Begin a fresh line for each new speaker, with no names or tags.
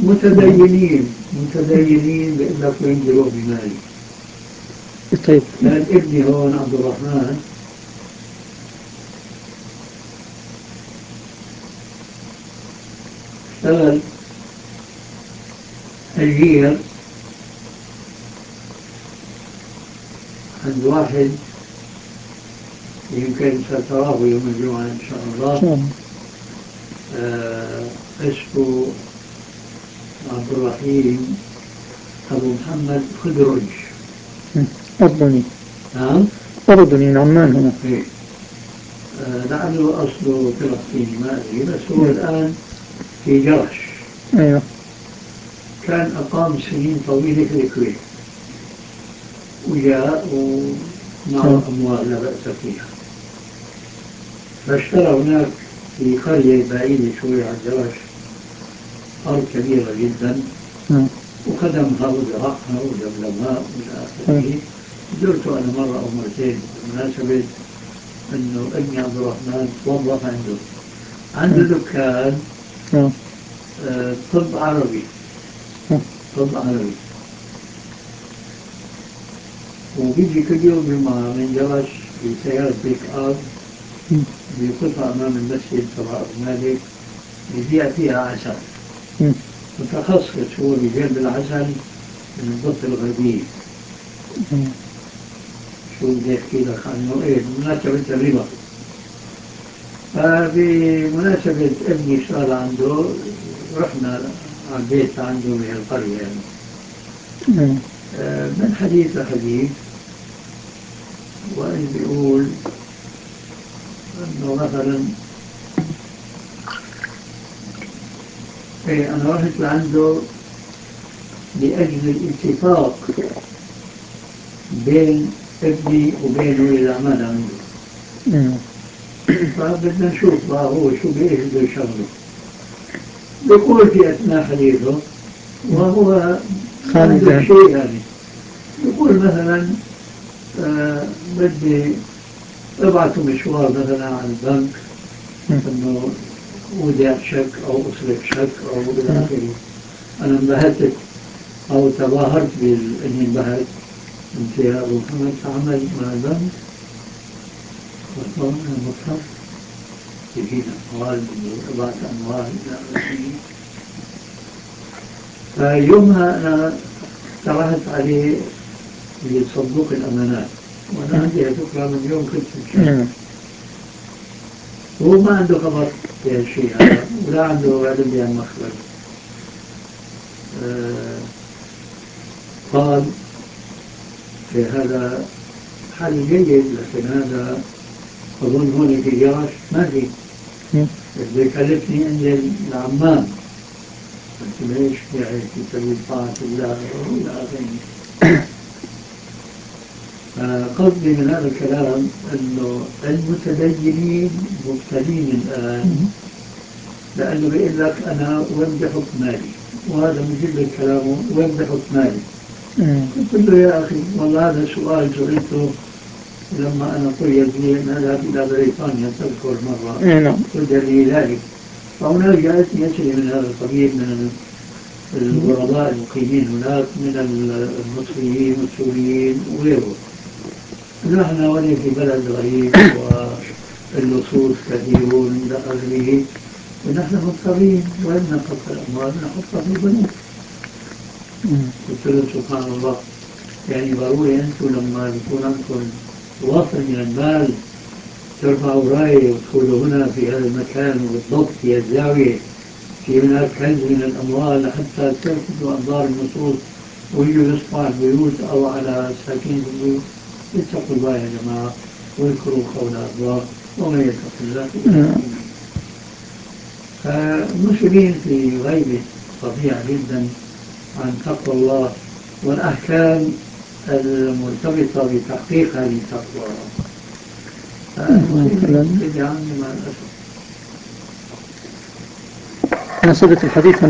متدينين بيقول لك وين بيروح بمالي.
طيب.
كان ابني هون عبد الرحمن اشتغل أجير عند واحد يمكن ستراه يوم الجمعة إن شاء الله. اسمه عبد الرحيم أبو محمد خدرج.
أردني.
نعم.
أردني عمان هنا.
إيه. لعله أصله فلسطيني ما أدري، بس هو الآن في جرش.
أيوه. كان
أقام سنين طويلة في الكويت وجاء ومعه أموال لا بأس فيها، فاشترى هناك في قرية بعيدة شوي عن جرش أرض كبيرة جدا وخدمها وزرعها وجملمها إلى آخره. زرته أنا مرة أو مرتين بمناسبة أنه ابني عبد الرحمن توظف عنده دكان طب عربي. وبيجي كل يوم جمعة من جرش بسيارة بيك أب بيوقفها أمام المسجد تبع أبو مالك يبيع فيها عسل متخصص، هو بجلب العسل من الضفة الغربية. شو بدي أحكي لك عنه؟ إيه بمناسبة الربا. فبمناسبة ابني اشتغل عنده رحنا على البيت عنده بهالقرية يعني. من حديث لحديث وإن بيقول أنه مثلا إيه أنا رحت لعنده لأجل الاتفاق بين ابني وبين ولي الأعمال عنده. فبدنا نشوف بقى هو شو بإيش بده يشغله. بيقول في أثناء حديثه وهو عنده شيء يعني يقول مثلا بدي ابعثوا مشوار مثلا على البنك انه ودع شك او اصرف شك او الى اخره. انا انبهرت او تظاهرت باني انبهرت. قلت يا ابو محمد تعمل مع البنك؟ قلت له انا مضطر يجينا اموال ابعث اموال الى اخره. فيومها انا اقترحت عليه لصندوق الامانات وانا عندي فكره من يوم كنت مشارك. هو ما عنده خبر في هالشيء هذا ولا عنده علم بهالمخرج. قال في هذا حل جيد لكن هذا أظن هون في جرش ما في. بده يكلفني انزل لعمان. قلت له ليش يعني في سبيل طاعة الله والى اخره. قصدي من هذا الكلام انه المتدينين مبتلين الان لانه بيقول لك انا وين بدي احط مالي، وهذا من جمله كلامه وين بدي احط مالي. قلت له يا اخي والله هذا سؤال سئلته لما انا قيل لي ان اذهب الى بريطانيا تذكر مره قلت لي ذلك. فهناك جاءتني اسئله من هذا القبيل من الغرباء المقيمين هناك من المصريين والسوريين وغيرهم. نحن هنا في بلد غريب واللصوص كثيرون إلى آخره ونحن مضطرين وين نحط الأموال؟ نحطها في البنوك. قلت له سبحان الله يعني ضروري أنتم لما يكون عندكم وافر من المال ترفعوا راية وتقولوا هنا في هذا المكان وبالضبط في الزاوية في هناك كنز من الأموال حتى تلفتوا أنظار النصوص ويجوا يصفوا على البيوت أو على ساكنين البيوت. اتقوا الله يا جماعة واذكروا قول الله ومن يتق الله فالمسلمين في غيبة فظيعة جدا عن تقوى الله والأحكام المرتبطة بتحقيق هذه التقوى. المسلمين مع الأسف.
مناسبة الحديث